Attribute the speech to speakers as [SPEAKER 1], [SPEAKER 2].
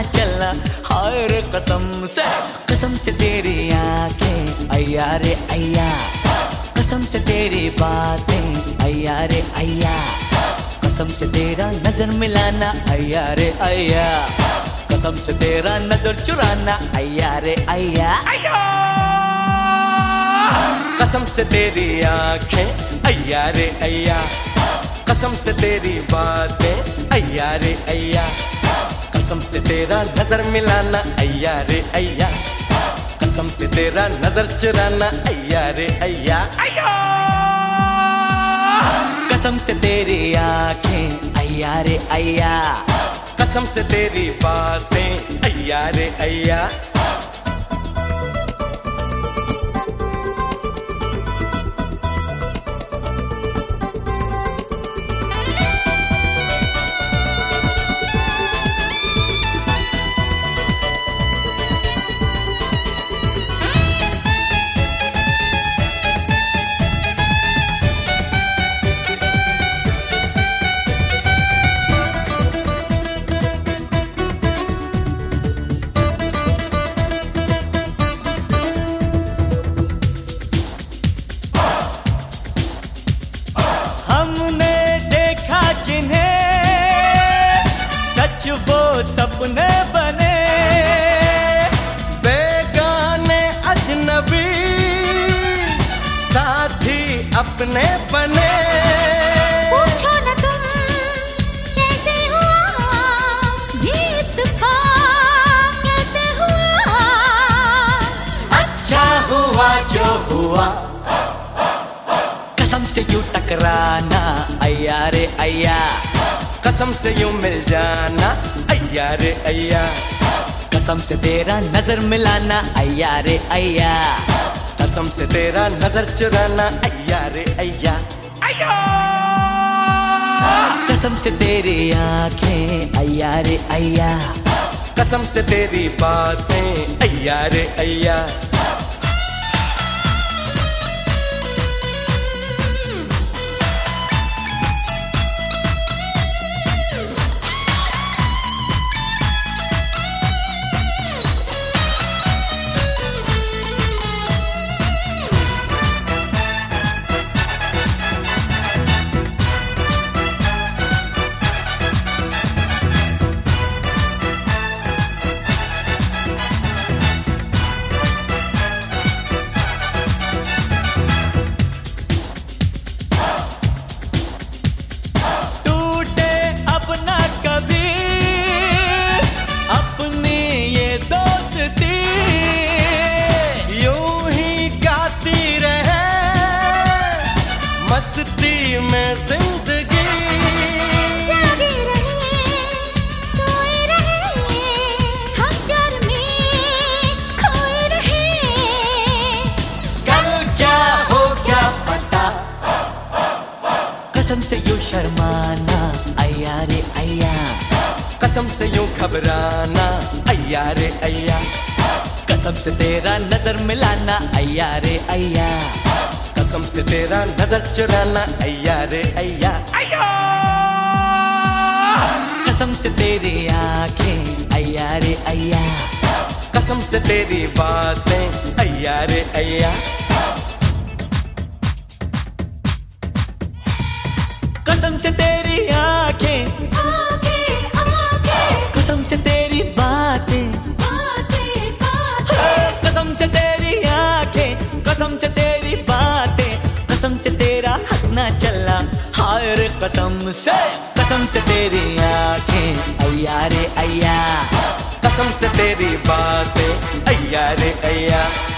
[SPEAKER 1] चलना। हाय रे कसम से तेरी आंखें अय्या रे अय्या, कसम से तेरी बातें अय्या रे अय्या, कसम से तेरा नजर मिलाना अय्या रे अय्या, कसम से तेरा नजर चुराना अय्या रे अय्या।
[SPEAKER 2] कसम से तेरी आंखें अय्या रे अय्या, कसम से तेरी बातें अय्या रे अय्या, कसम से तेरा नजर मिलाना अय्या रे अय्या, कसम से तेरा नजर चुराना अय्या रे अय्या।
[SPEAKER 1] कसम से तेरी आंखें अय्या रे अय्या,
[SPEAKER 2] कसम से तेरी बातें अय्या रे अय्या।
[SPEAKER 1] वो सपने बने
[SPEAKER 2] बेगाने अजनबी साथी अपने बने।
[SPEAKER 3] पूछो न तुम कैसे हुआ ये इत्तेफाक, कैसे हुआ।
[SPEAKER 1] अच्छा हुआ जो हुआ, कसम से यूं टकराना अय्या रे अय्या,
[SPEAKER 2] कसम से यूं मिल जाना अय्या रे अय्या,
[SPEAKER 1] कसम से तेरा नजर मिलाना अय्या रे अय्या,
[SPEAKER 2] कसम से तेरा नजर चुराना अय्या रे अय्या।
[SPEAKER 1] कसम से तेरी आंखें अय्या रे अय्या,
[SPEAKER 2] कसम से तेरी बातें अय्या रे अय्या। मस्ती में जिंदगी
[SPEAKER 3] जागे रहे सोए रहे, हम प्यार में खोए रहे।
[SPEAKER 1] कल क्या हो क्या पता, कसम से यूं शर्माना अय्या रे अय्या,
[SPEAKER 2] कसम से यूं घबराना अय्या रे अय्या,
[SPEAKER 1] कसम से तेरा नजर मिलाना अय्या रे अय्या,
[SPEAKER 2] कसम से तेरा नजर चुराना अय्या रे अय्या।
[SPEAKER 1] कसम से तेरी आंखें अय्या रे अय्या,
[SPEAKER 2] कसम से तेरी बातें अय्या रे अय्या।
[SPEAKER 1] कसम से तेरी आंखें
[SPEAKER 3] आंखें आंखें,
[SPEAKER 1] कसम से तेरी बातें
[SPEAKER 3] बातें बातें,
[SPEAKER 1] कसम से तेरी आंखें, कसम से तेरी बातें, कसम से तेरा हंसना चलना। हाय रे कसम से तेरी आंखें अय्या रे अय्या,
[SPEAKER 2] कसम से तेरी बातें अय्या रे अय्या।